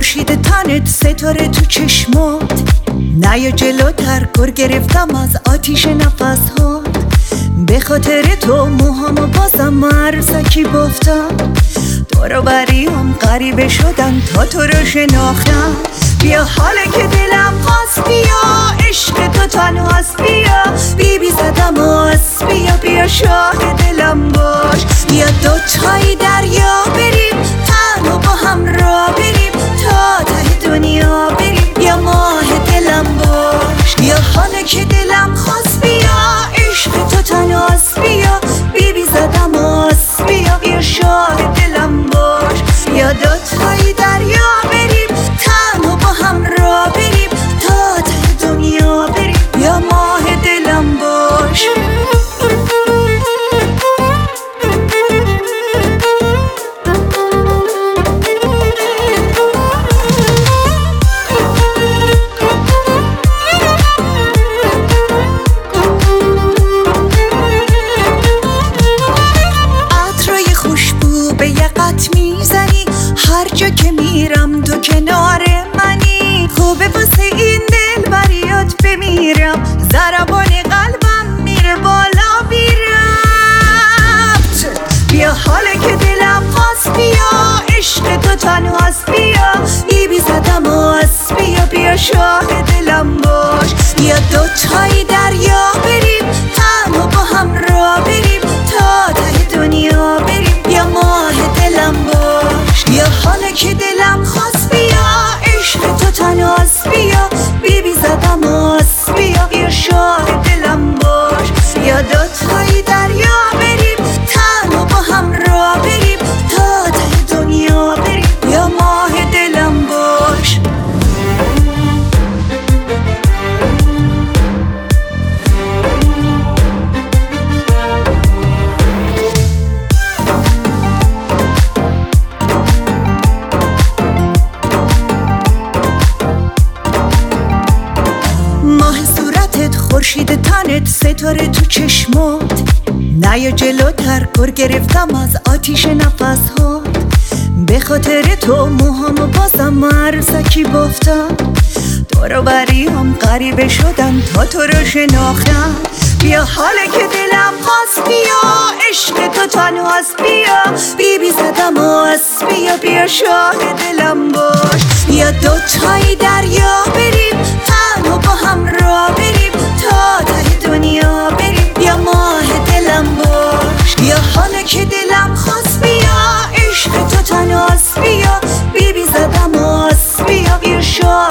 خورشید تنت ستاره تو چشمات، نیا جلوتر گر گرفتم از آتیش نفس‌ها. به خاطر تو موهامو بازم عروسکی بافتم، دور بریام غریبه شدن تا تو رو شناختم. بیا حالا که دلم خواست، بیا عشق تو تنهاست، بیا بیبی زدم آس، بیا شاه دلم باش. بیا دوتایی دریا بریم، تنها با هم را بریم تا ته دنیا بریم، بیا ماه دلم باش. بیا حالا که دلم خواست، بیا عشق تو تنهاست، بیا بیبی زدم آس، بیا شاه دلم باش. بیا دوتایی دریا بریم، تنها با هم را بریم تا ته دنیا بریم، بیا ماه دلم باش. عطرای خوشبو به یقت میزنی، هر جا که میرم تو کنار منی. خوبه واسه این دل بریات بمیرم، ضربان قلبم میره بالا بی ربط. بیا حالا که دلم خواست، بیا عشق تو تنهاست، بیا بیبی زدم آس، بیا شاه دلم باش. بیا دوتایی دریا بریم، تنها با هم را بریم تا ته دنیا بریم، بیا ماه دلم باش. بیا حالا که دلم خواست، بیا عشق تو تنهاست، بیا بیبی زدم آس، بیا شاه دلم باش. بیا دوتایی دریا بریم، تنها با هم را بریم تا ته دنیا بریم، بیا ماه دلم باش. ماه صورتت، خورشید تنت، ستاره تو چشمات، نیا جلوتر گر گرفتم از آتیش نفس‌ها. به خاطر تو موهامو بازم عروسکی بافتم، دور بریام غریبه شدن تا تو رو شناختم. بیا حالا که دلم خواست، بیا عشق تو تنهاست، بیا بیبی زدم آس، بیا شاه دلم باش. بیا دوتایی دریا بریم، تنها با هم را بریم تا ته دنیا بریم، بیا ماه دلم باش. بیا حالا که دلم خواست، بیا عشق تو تنهاست، بیا بیبی زدم آس، بیا شاه